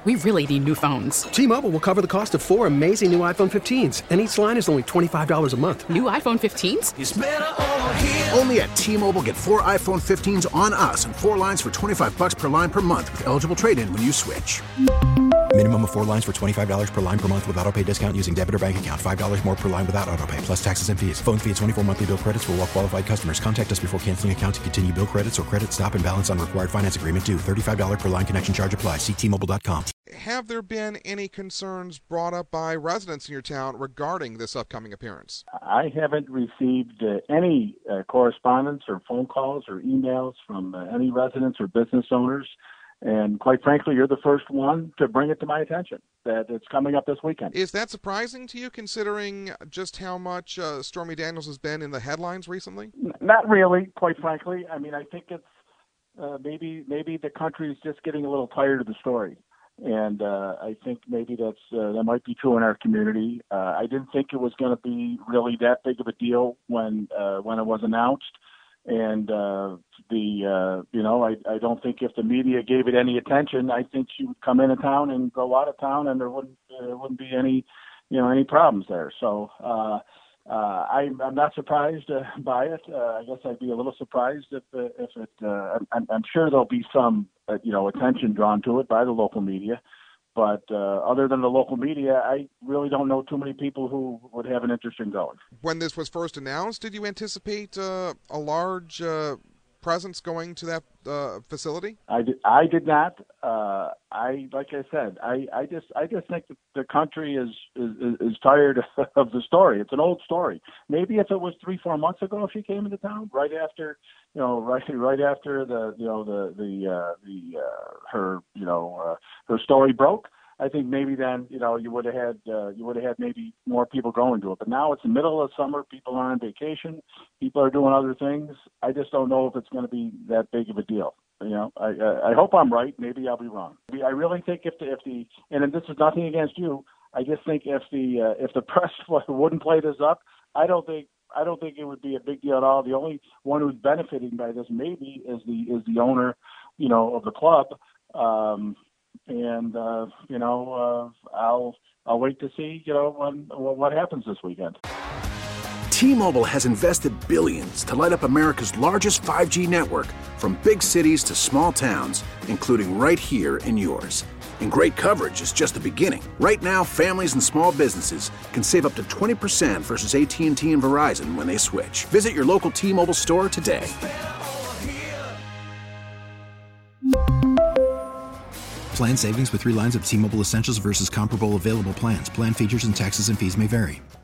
We really need new phones. T-Mobile will cover the cost of 4 amazing new iPhone 15s, and each line is only $25 a month. New iPhone 15s? It's better over here. Only at T-Mobile, get 4 iPhone 15s on us and 4 lines for $25 per line per month with eligible trade-in when you switch. Minimum of 4 lines for $25 per line per month with autopay discount using debit or bank account. $5 more per line without autopay, plus taxes and fees. Phone fee at 24 monthly bill credits for well-qualified customers. Contact us before canceling account to continue bill credits or credit stop and balance on required finance agreement due. $35 per line connection charge applies. See T-Mobile.com. Have there been any concerns brought up by residents in your town regarding this upcoming appearance? I haven't received any correspondence or phone calls or emails from any residents or business owners. And quite frankly, you're the first one to bring it to my attention that it's coming up this weekend. Is that surprising to you, considering just how much Stormy Daniels has been in the headlines recently? Not really, quite frankly. I mean, I think it's maybe the country's just getting a little tired of the story. And I think maybe that might be true in our community. I didn't think it was going to be really that big of a deal when it was announced. And I don't think if the media gave it any attention, I think she would come into town and go out of town, and there wouldn't be any problems there. So I'm not surprised by it. I guess I'd be a little surprised if it. I'm sure there'll be some attention drawn to it by the local media. But other than the local media, I really don't know too many people who would have an interest in going. When this was first announced, did you anticipate a large presence going to that facility? I did not. Like I said, I just think that the country is tired of the story. It's an old story. Maybe if it was 3-4 months ago, if she came into town right after her story broke, I think maybe then you would have had maybe more people going to it. But now it's the middle of summer. People are on vacation. People are doing other things. I just don't know if it's going to be that big of a deal. I hope I'm right. Maybe I'll be wrong. I really think if the and this is nothing against you. I just think if the press wouldn't play this up, I don't think it would be a big deal at all. The only one who's benefiting by this maybe is the owner, of the club. I'll wait to see, what happens this weekend. T-Mobile has invested billions to light up America's largest 5G network, from big cities to small towns, including right here in yours. And great coverage is just the beginning. Right now, families and small businesses can save up to 20% versus AT&T and Verizon when they switch. Visit your local T-Mobile store today. Plan savings with 3 lines of T-Mobile Essentials versus comparable available plans. Plan features and taxes and fees may vary.